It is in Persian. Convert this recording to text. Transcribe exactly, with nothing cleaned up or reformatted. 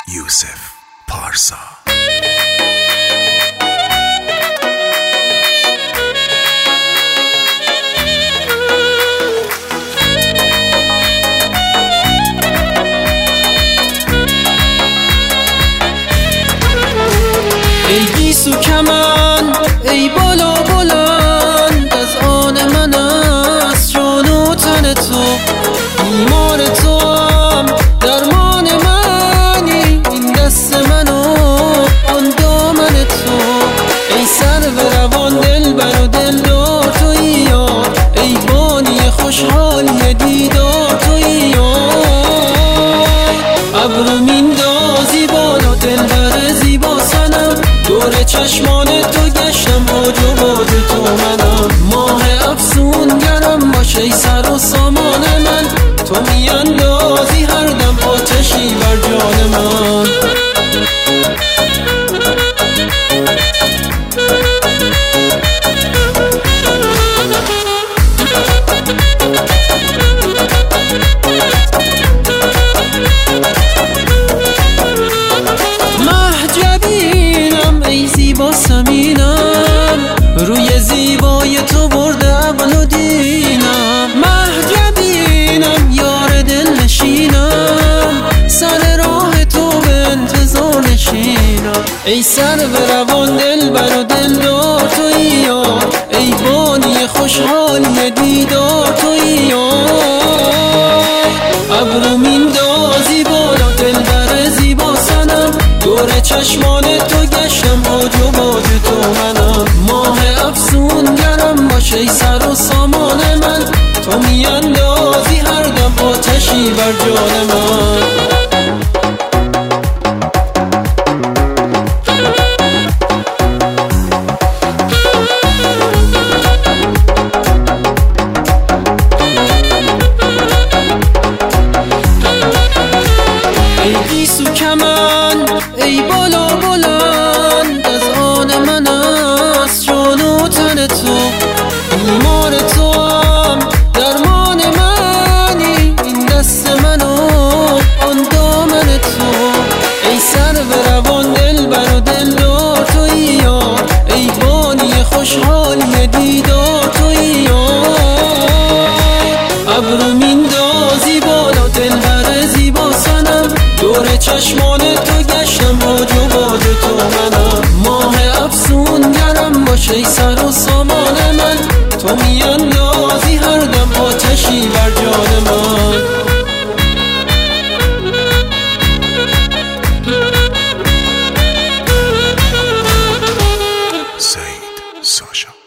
یوسف پارسا. ای گیسو کمن، ای بالا بلند، از آن من است جان و تن تو. بیمار تو هم درمان منی، این دست من و آن دامن تو. ای سر به روان دلبر و دلدار تویی یار، ای بانی خوشحالی دیدار تویی یار. ابرو میندازی بالا دلبر زیبا سنم، دور چشمان تو گشتم آج و باج تو منم. ماه افسونگرم باش ای سر و سامان من، تو میاندازی هر دم آتشی بر جان من. محجبینم ای زیبا سمینم، روی زیبای تو برده عقل و دینم. محجبینم یار دل نشینم، سر راه تو به انتظار نشینم. ای سر به روان دلبر و دلدار تویی یار، ای بانی خوشحالی دیدار تویی یار. ابرو میندازی بالا دلبر زیبا سنم، دور چشمان تو گشتم آج و باج تو منم. ماه افسونگرم باش ای سر و سامان من، تو میاندازی هر دم آتشی بر جان من. ای گیسو کمن، ای بالا بلند، از آن من است جان و تن تو. بیمار تو هم درمان منی، این دست من و آن دامن تو. ای سر به روان دلبر و دلدار تویی یار، ای بانی خوشحالی دیدار تویی یار. ابرو میندازی بالا دلبر زیبا سنم، دور چشمان تو گشتم آج و باج تو منم. ماه افسونگرم باش ای سر و سامان من، تو میاندازی هر دم آتشی بر جان من. سعید ساشا.